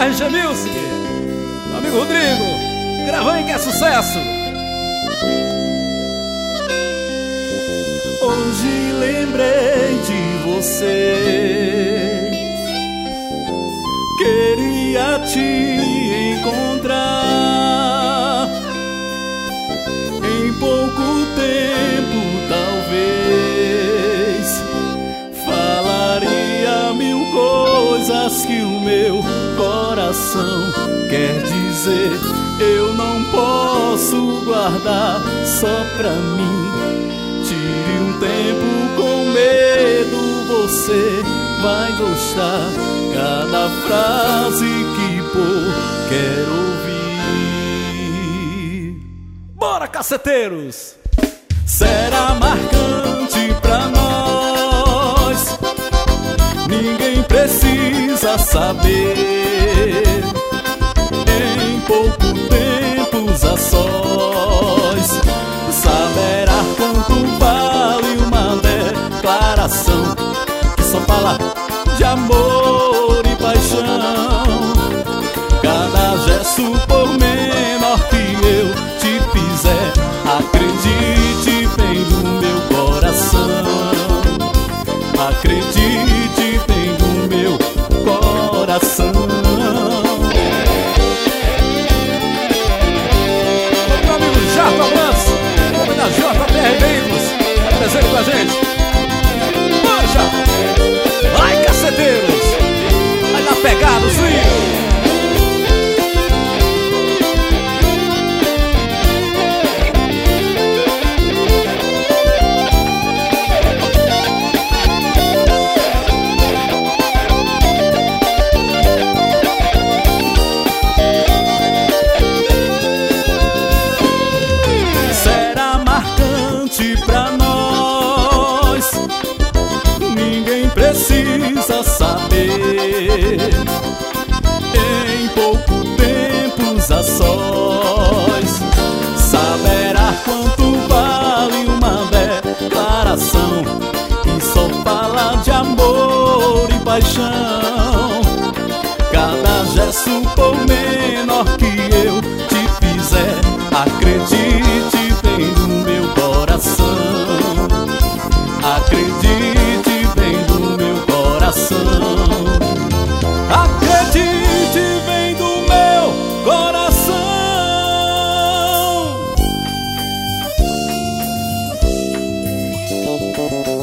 RG Music, meu amigo Rodrigo, gravando em que é sucesso. Hoje lembrei de você, queria te encontrar. Em pouco tempo talvez falaria mil coisas que o meu coração quer dizer. Eu não posso guardar só pra mim. Tire um tempo com medo, você vai gostar. Cada frase que pôr, quero ouvir. Bora, caceteiros! Será marcante pra nós, ninguém precisa saber. Em pouco tempo a sós, saberá quanto vale uma declaração que só fala de amor e paixão. Cada gesto, por menor que eu te fizer, acredite, vem do meu coração. Acredite, vem do meu coração. Meu amigo Jato Avanço, nome da JTR Veículos, tá presente com a gente. Bora, Jato! Vai, caceteiros! Vai dar pegada, swing! Pra nós, ninguém precisa saber. Em pouco tempo a sós, saberá quanto vale uma declaração que só fala de amor e paixão. Cada gesto, por menor que eu te fizer, acredite, vem do meu coração. Acredite, vem do meu coração. Acredite, vem do meu coração.